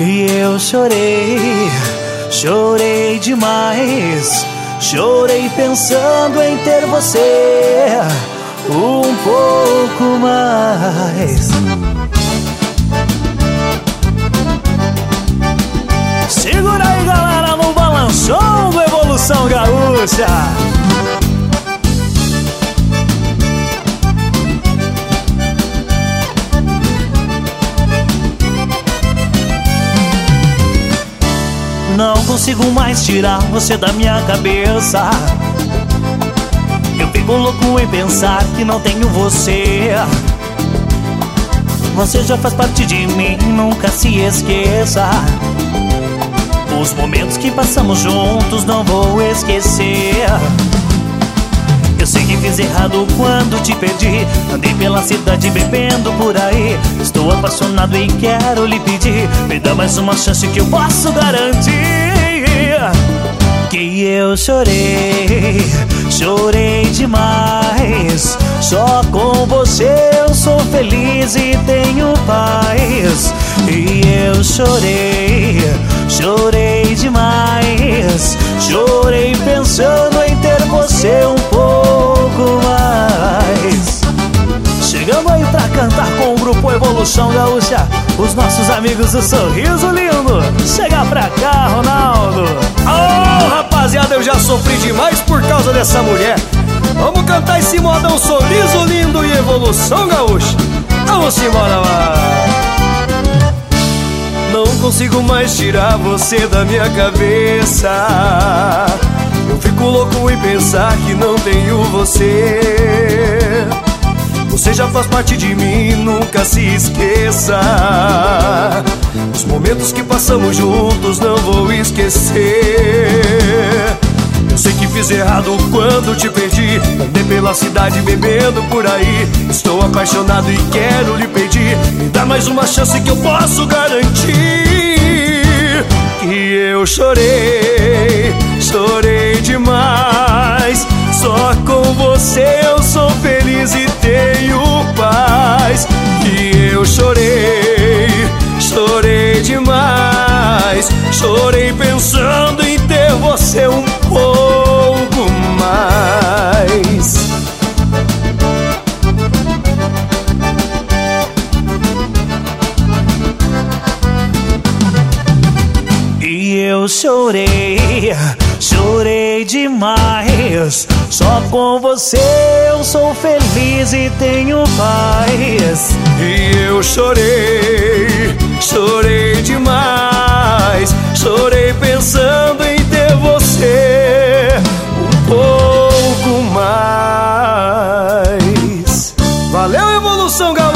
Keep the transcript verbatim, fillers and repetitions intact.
E eu chorei, chorei demais. Chorei pensando em ter você um pouco mais. Segura aí, galera, no balançom do Evolução Gaúcha. Não consigo mais tirar você da minha cabeça. Eu fico louco em pensar que não tenho você. Você já faz parte de mim, nunca se esqueça. Os momentos que passamos juntos não vou esquecer. Eu sei que fiz errado quando te perdi. Andei pela cidade bebendo por aí. Estou apaixonado e quero lhe pedir, me dá mais uma chance que eu posso garantir. Que eu chorei, chorei demais. Só com você eu sou feliz e tenho paz. E eu chorei, chorei demais. Chorei pensando em ter você um pouco mais. Chegando aí pra cantar com o grupo Evolução Gaúcha, os nossos amigos do Sorriso Lindo. Chega pra cá, Ronaldo. Oh, rapaziada, eu já sofri demais por causa dessa mulher. Vamos cantar esse modão Sorriso Lindo e Evolução Gaúcha. Vamos embora lá. Não consigo mais tirar você da minha cabeça. Eu fico louco em pensar que não tenho você. Você já faz parte de mim, nunca se esqueça. Os momentos que passamos juntos não vou esquecer. Eu sei que fiz errado quando te perdi. Andei pela cidade bebendo por aí. Estou apaixonado e quero lhe pedir, me dá mais uma chance que eu posso garantir. Que eu chorei, chorei demais. Só com você eu sou feliz e tenho paz. E eu chorei, chorei demais. Chorei pensando em ter você um pouco mais. E eu chorei, chorei demais. Só com você eu sou feliz e tenho paz. E eu chorei, chorei demais. Chorei pensando em ter você um pouco mais. Valeu, Evolução Gaúcha!